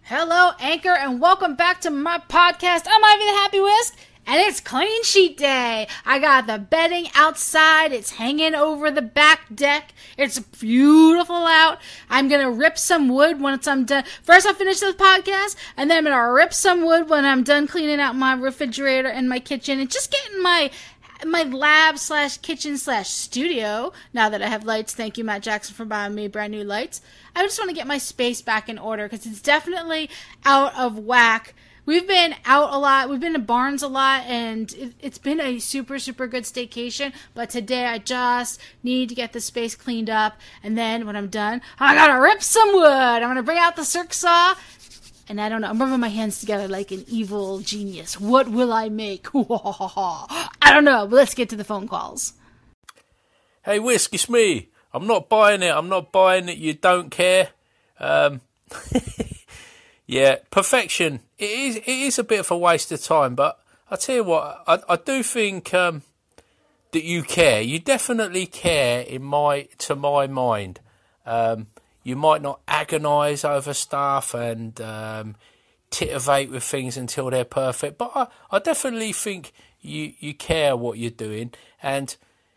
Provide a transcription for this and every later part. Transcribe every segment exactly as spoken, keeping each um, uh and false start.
Hello, Anchor, and welcome back to my podcast. I'm Ivy the Happy Whisk, and it's clean sheet day. I got the bedding outside. It's hanging over the back deck. It's beautiful out. I'm going to rip some wood once I'm done. First, I'll finish this podcast, and then I'm going to rip some wood when I'm done cleaning out my refrigerator and my kitchen and just getting my my lab slash kitchen slash studio. Now that I have lights, thank you, Matt Jackson, for buying me brand new lights. I just want to get my space back in order because it's definitely out of whack. We've been out a lot. We've been to Barnes a lot, and it, it's been a super, super good staycation. But today, I just need to get the space cleaned up. And then when I'm done, I gotta rip some wood. I'm gonna bring out the circ saw. And I don't know, I'm rubbing my hands together like an evil genius. What will I make? I don't know, but let's get to the phone calls. Hey, Whisk, it's me. I'm not buying it. I'm not buying it. You don't care. Um, yeah, perfection. It is, it is a bit of a waste of time, but I tell you what, I, I do think um, that you care. You definitely care in my to my mind. Um You might not agonise over stuff and um, titivate with things until they're perfect, but I, I definitely think you, you care what you're doing, and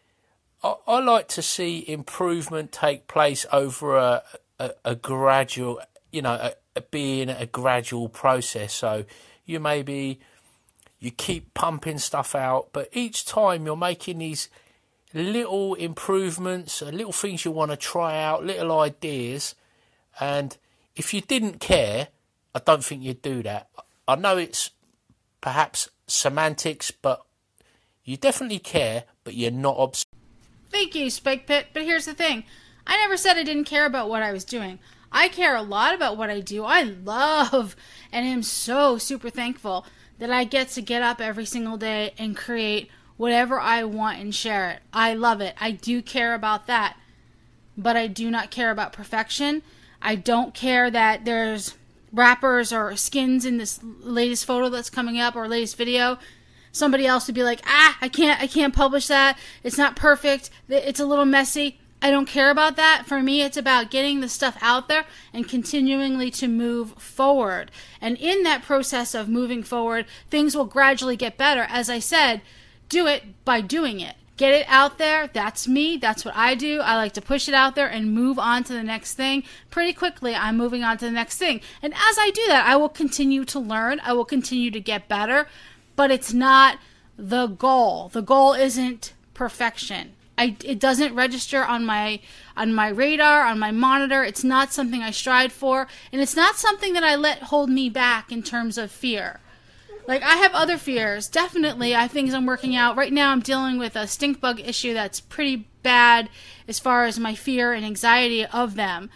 I, I like to see improvement take place over a, a, a gradual, you know, a, a being a gradual process. So you maybe you keep pumping stuff out, but each time you're making these little improvements, little things you want to try out, little ideas. And if you didn't care, I don't think you'd do that. I know it's perhaps semantics, but you definitely care, but you're not obsessed. Thank you, Spike Pit. But here's the thing. I never said I didn't care about what I was doing. I care a lot about what I do. I love and am so super thankful that I get to get up every single day and create whatever I want and share it. I love it. I do care about that. But I do not care about perfection. I don't care that there's wrappers or skins in this latest photo that's coming up or latest video. Somebody else would be like, ah, I can't, I can't publish that. It's not perfect. It's a little messy. I don't care about that. For me, it's about getting the stuff out there and continually to move forward. And in that process of moving forward, things will gradually get better. As I said, do it by doing it. Get it out there. That's me. That's what I do. I like to push it out there and move on to the next thing. Pretty quickly, I'm moving on to the next thing. And as I do that, I will continue to learn. I will continue to get better. But it's not the goal. The goal isn't perfection. I, it doesn't register on my on my radar, on my monitor. It's not something I strive for. And it's not something that I let hold me back in terms of fear. Like, I have other fears. Definitely, I think I'm working out. Right now, I'm dealing with a stink bug issue that's pretty bad as far as my fear and anxiety of them.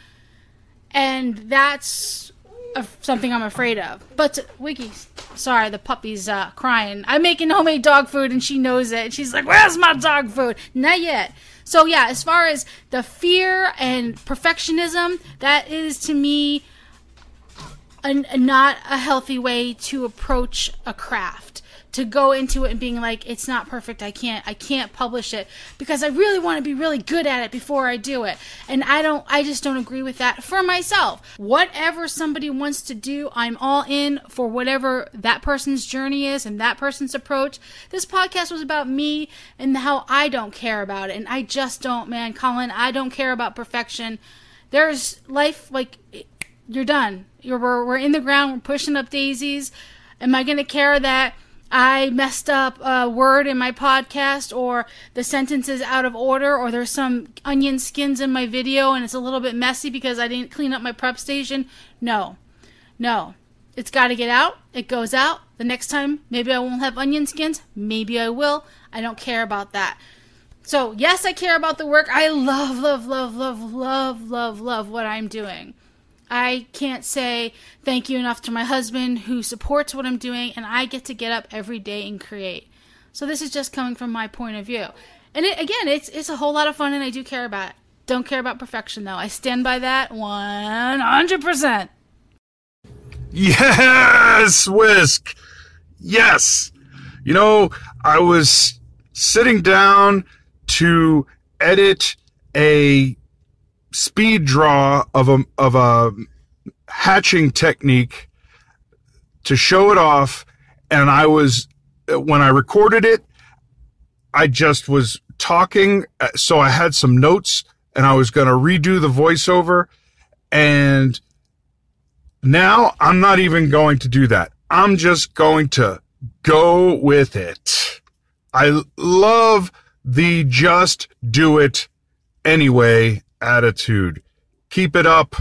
And that's a, something I'm afraid of. But, Wiggy, sorry, the puppy's uh, crying. I'm making homemade dog food, and she knows it. And she's like, where's my dog food? Not yet. So, yeah, as far as the fear and perfectionism, that is, to me, A, a not a healthy way to approach a craft. To go into it and being like, it's not perfect, I can't I can't publish it because I really want to be really good at it before I do it. And I don't I just don't agree with that for myself. Whatever somebody wants to do, I'm all in for whatever that person's journey is and that person's approach. This podcast was about me and how I don't care about it. And I just don't, man, Colin, I don't care about perfection. There's life, like, you're done. You're, we're, we're in the ground. We're pushing up daisies. Am I going to care that I messed up a word in my podcast or the sentence is out of order or there's some onion skins in my video and it's a little bit messy because I didn't clean up my prep station? No. No. It's got to get out. It goes out. The next time, maybe I won't have onion skins. Maybe I will. I don't care about that. So, yes, I care about the work. I love, love, love, love, love, love, love what I'm doing. I can't say thank you enough to my husband who supports what I'm doing, and I get to get up every day and create. So this is just coming from my point of view. And it, again, it's it's a whole lot of fun, and I do care about it. Don't care about perfection, though. I stand by that one hundred percent. Yes, Whisk. Yes. You know, I was sitting down to edit a speed draw of a of a hatching technique to show it off. And I was, when I recorded it, I just was talking. So I had some notes and I was going to redo the voiceover. And now I'm not even going to do that. I'm just going to go with it. I love the just do it anyway attitude. Keep it up.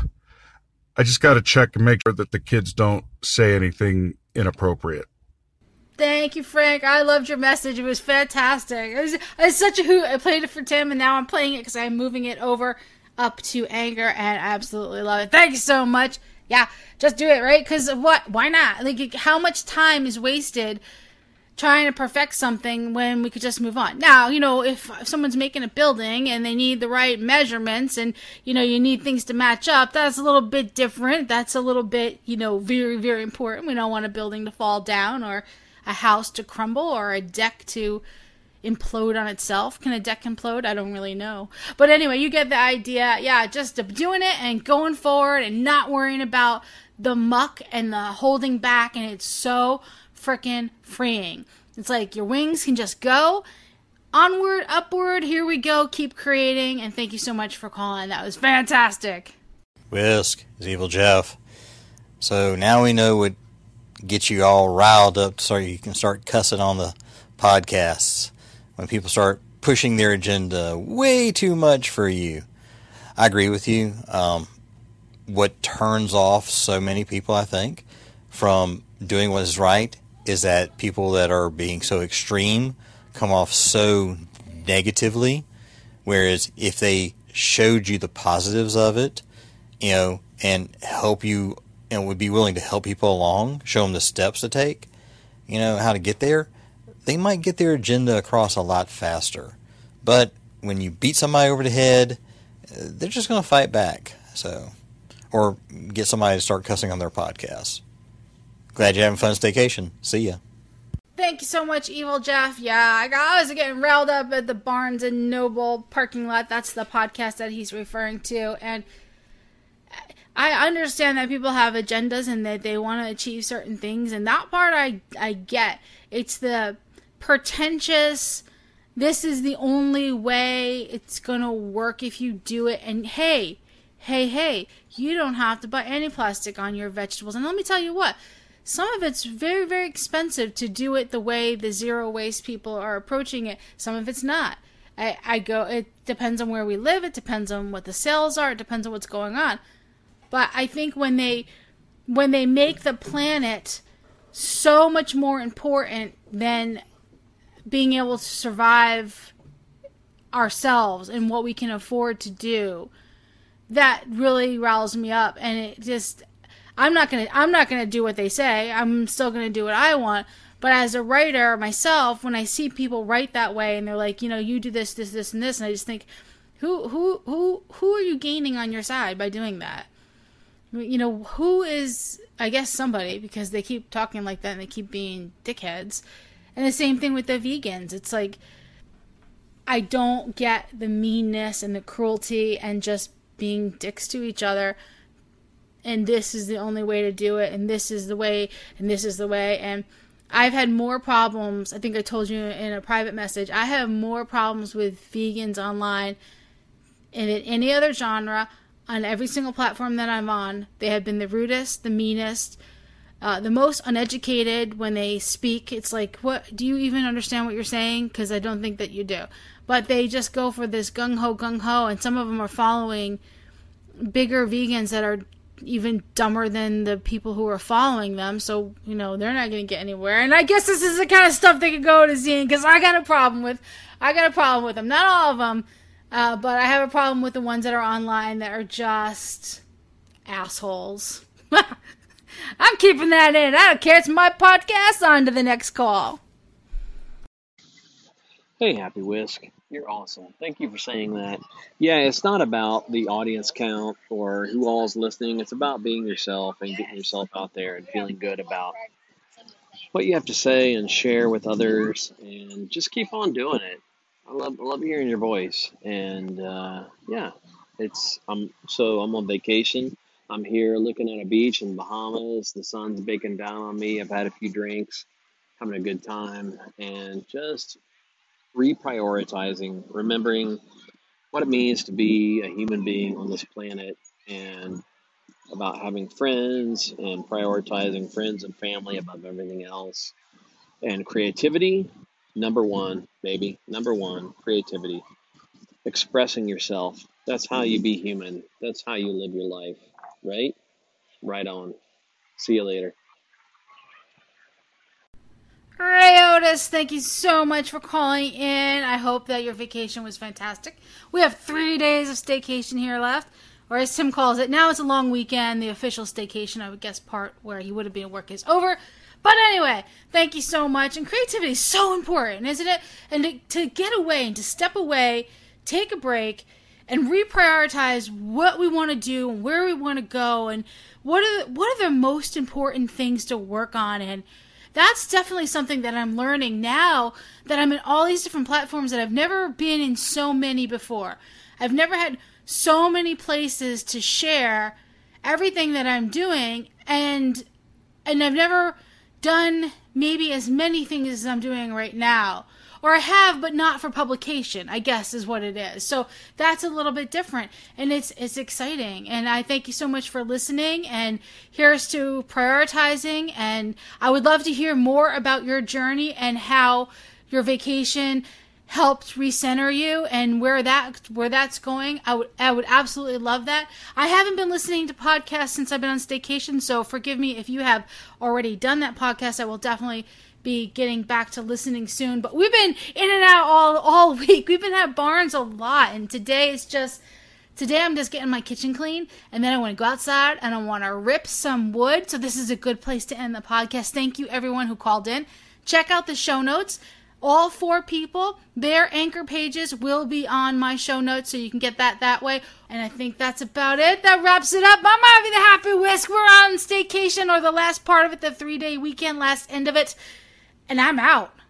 I just got to check and make sure that the kids don't say anything inappropriate. Thank you, Frank. I loved your message. It was fantastic. It was, it was such a hoot. I played it for Tim, and now I'm playing it because I'm moving it over up to Anchor, and I absolutely love it. Thank you so much. Yeah, just do it, right? Because what? Why not? Like, how much time is wasted trying to perfect something when we could just move on? Now, you know, if someone's making a building and they need the right measurements and, you know, you need things to match up, that's a little bit different. That's a little bit, you know, very, very important. We don't want a building to fall down or a house to crumble or a deck to implode on itself. Can a deck implode? I don't really know. But anyway, you get the idea. Yeah, just doing it and going forward and not worrying about the muck and the holding back. And it's so freaking freeing. It's like your wings can just go onward, upward. Here we go. Keep creating. And thank you so much for calling. That was fantastic. Whisk is Evil Jeff. So now we know what gets you all riled up so you can start cussing on the podcasts. When people start pushing their agenda way too much for you. I agree with you. Um, what turns off so many people, I think, from doing what is right is that people that are being so extreme come off so negatively. Whereas if they showed you the positives of it, you know, and help you, and would be willing to help people along, show them the steps to take, you know, how to get there, they might get their agenda across a lot faster. But when you beat somebody over the head, they're just going to fight back. So, or get somebody to start cussing on their podcast. Glad you're having fun staycation. See ya. Thank you so much, Evil Jeff. Yeah, I, got, I was getting riled up at the Barnes and Noble parking lot. That's the podcast that he's referring to. And I understand that people have agendas and that they want to achieve certain things. And that part I, I get. It's the pretentious, this is the only way it's going to work if you do it. And hey, hey, hey, you don't have to buy any plastic on your vegetables. And let me tell you what, some of it's very, very expensive to do it the way the zero waste people are approaching it. Some of it's not. I, I go, it depends on where we live. It depends on what the sales are. It depends on what's going on. But I think when they, when they make the planet so much more important than being able to survive ourselves and what we can afford to do, that really riles me up. And it just, I'm not gonna, I'm not gonna do what they say. I'm still gonna do what I want. But as a writer myself, when I see people write that way and they're like, you know, you do this, this, this, and this, and I just think, who, who, who, who are you gaining on your side by doing that? You know, who is, I guess somebody, because they keep talking like that and they keep being dickheads. And the same thing with the vegans. It's like, I don't get the meanness and the cruelty and just being dicks to each other. And this is the only way to do it. And this is the way. And this is the way. And I've had more problems. I think I told you in a private message. I have more problems with vegans online than in any other genre. On every single platform that I'm on, they have been the rudest, the meanest, uh, the most uneducated when they speak. It's like, what? Do you even understand what you're saying? Because I don't think that you do. But they just go for this gung-ho, gung-ho, and some of them are following bigger vegans that are even dumber than the people who are following them. So, you know, they're not going to get anywhere. And I guess this is the kind of stuff they could go to Zine, because I got a problem with, I got a problem with them. Not all of them. Uh, but I have a problem with the ones that are online that are just assholes. I'm keeping that in. I don't care. It's my podcast. On to the next call. Hey, Happy Whisk. You're awesome. Thank you for saying that. Yeah, it's not about the audience count or who all's listening. It's about being yourself and getting yourself out there and feeling good about what you have to say and share with others. And just keep on doing it. I love I love hearing your voice, and uh, yeah, it's I'm so I'm on vacation. I'm here looking at a beach in the Bahamas. The sun's baking down on me. I've had a few drinks, having a good time, and just reprioritizing, remembering what it means to be a human being on this planet, and about having friends and prioritizing friends and family above everything else. And creativity, number one, baby, number one, creativity. Expressing yourself. That's how you be human. That's how you live your life, right? Right on. See you later. Ray Otis, thank you so much for calling in. I hope that your vacation was fantastic. We have three days of staycation here left, or as Tim calls it, now it's a long weekend. The official staycation, I would guess, part where he would have been at work is over. But anyway, thank you so much. And creativity is so important, isn't it? And to, to get away and to step away, take a break, and reprioritize what we want to do and where we want to go and what are the, what are the most important things to work on. And that's definitely something that I'm learning now that I'm in all these different platforms that I've never been in so many before. I've never had so many places to share everything that I'm doing, and and I've never done maybe as many things as I'm doing right now. Or I have, but not for publication, I guess is what it is. So that's a little bit different, and it's it's exciting. And I thank you so much for listening, and here's to prioritizing. And I would love to hear more about your journey and how your vacation helped recenter you and where that where that's going. I would I would absolutely love that. I haven't been listening to podcasts since I've been on staycation, so forgive me if you have already done that podcast. I will definitely be getting back to listening soon. But we've been in and out all all week. We've been at Barnes a lot, and today is just today I'm just getting my kitchen clean, and then I want to go outside and I want to rip some wood. So this is a good place to end the podcast. Thank you everyone who called in. Check out the show notes. All four people, their anchor pages will be on my show notes, so you can get that that way. And I think that's about it. That wraps it up. I'm Harvey the Happy Whisk. We're on staycation, or the last part of it, the three-day weekend, last end of it. And I'm out.